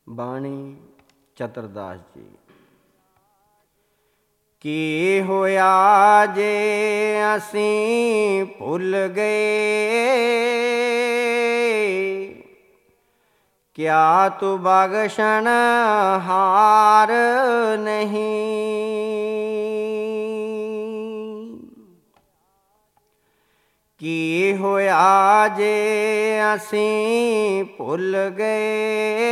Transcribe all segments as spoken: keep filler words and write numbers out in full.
ਬਾਣੀ ਚਤਰਦਾਸ ਜੀ। ਕੀ ਹੋਇਆ ਜੇ ਅਸੀਂ ਭੁੱਲ ਗਏ, ਕਿਆ ਤੂੰ ਬਖਸ਼ਣ ਹਾਰ ਨਹੀਂ। ਕੀ ਹੋਇਆ ਜੇ ਅਸੀਂ ਭੁੱਲ ਗਏ,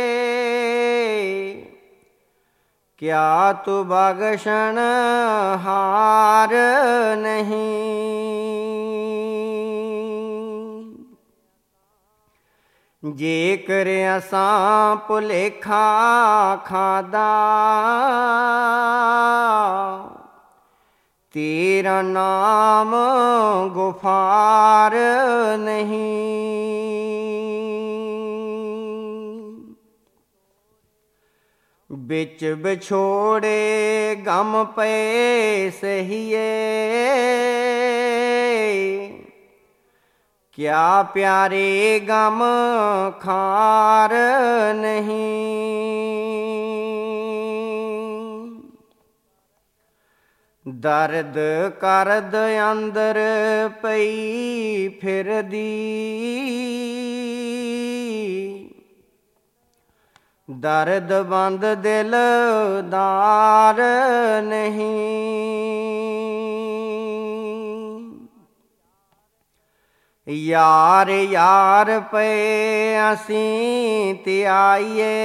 ਕਿਆ ਤੂੰ ਬਖਸ਼ਣ ਹਾਰ ਨਹੀਂ। ਜੇਕਰ ਅਸਾਂ ਭੁਲੇਖਾ ਖਾਦਾ, ਤੇਰਾ ਨਾਮ ਗੁਫਾਰ ਨਹੀਂ। ਵਿੱਚ ਵਿਛੋੜੇ ਗਮ ਪਏ ਸਹੀਏ, ਕਿਆ ਪਿਆਰੇ ਗਮ ਖਾਰ ਨਹੀਂ। ਦਰਦ ਕਰਦ ਅੰਦਰ ਪਈ ਫਿਰਦੀ, ਦਰਦ ਬੰਦ ਦਿਲਦਾਰ ਨਹੀਂ। ਯਾਰ ਯਾਰ ਪਏ ਅਸੀਂ ਧਿਆਈਏ,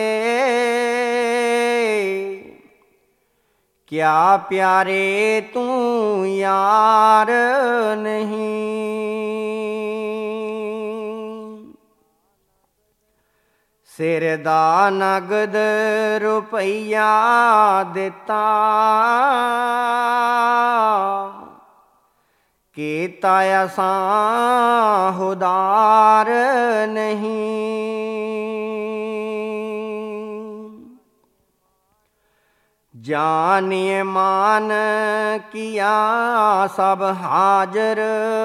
ਕਿਆ ਪਿਆਰੇ ਤੂੰ ਯਾਰ ਨਹੀਂ। ਸਿਰ ਦਾ ਨਗਦ ਰੁਪਈਆ ਦਿੱਤਾ, ਕੀਤਾ ਅਸਾਂ ਹੁਦਾਰ ਨਹੀਂ। ਜਾਨੀਏ ਮਾਨ ਕੀਆ ਸਭ ਹਾਜ਼ਰ,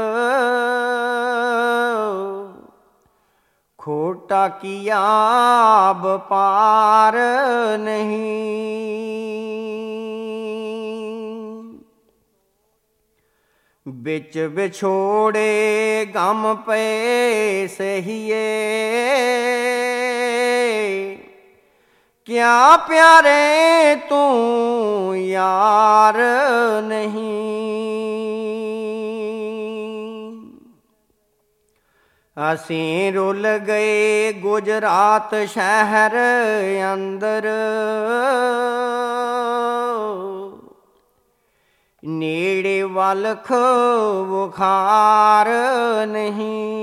ਖੋਟਾ ਕੀਆ ਵਪਾਰ ਨਹੀਂ। ਵਿੱਚ ਵਿਛੋੜੇ ਗਮ ਪਏ ਸਹੀਏ, ਕਿਆ ਪਿਆਰੇ ਤੂੰ ਯਾਰ ਨਹੀਂ। ਅਸੀਂ ਰੁੱਲ ਗਏ ਗੁਜਰਾਤ ਸ਼ਹਿਰ ਅੰਦਰ, ਨੇੜੇ ਵਲਖ ਬੁਖਾਰ ਨਹੀਂ।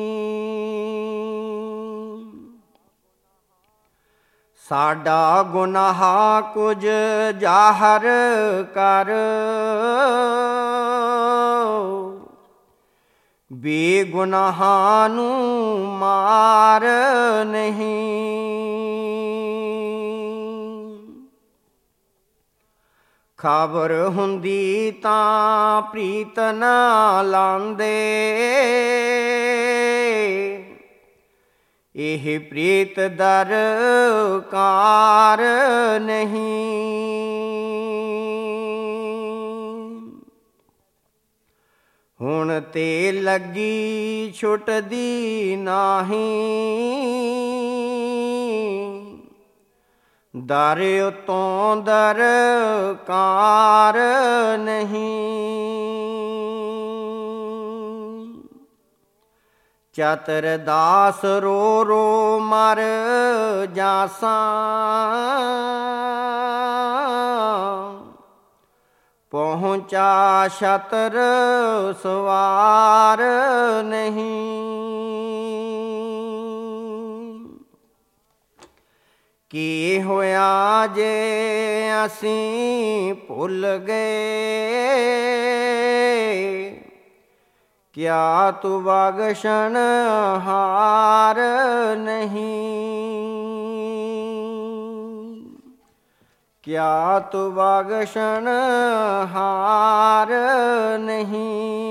ਸਾਡਾ ਗੁਨਾਹ ਕੁਝ ਜ਼ਾਹਰ ਕਰ, ਬੇਗੁਨਾਹਾਂ ਨੂੰ ਮਾਰ ਨਹੀਂ। ਖਬਰ ਹੁੰਦੀ ਤਾਂ ਪ੍ਰੀਤ ਨਾ ਲਾਂਦੇ, ਇਹ ਪ੍ਰੀਤ ਦਰਕਾਰ ਨਹੀਂ। ਹੁਣ ਤੇ ਲੱਗੀ ਛੁੱਟਦੀ ਨਾਹੀਂ, ਦਰ ਉਤੋਂ ਦਰਕਾਰ ਨਹੀਂ। ਚਤਰਦਾਸ ਰੋ ਰੋ ਮਰ ਜਾਸਾਂ, ਪਹੁੰਚਾ ਛਤਰ ਸਵਾਰ ਨਹੀਂ। ਕੀ ਹੋਇਆ ਜੇ ਅਸੀਂ ਭੁੱਲ ਗਏ, ਕਿਆ ਤੂੰ ਬਖਸ਼ਣ ਹਾਰ ਨਹੀਂ। ਕਿਆ ਤੂੰ ਬਖਸ਼ਣ ਹਾਰ ਨਹੀਂ।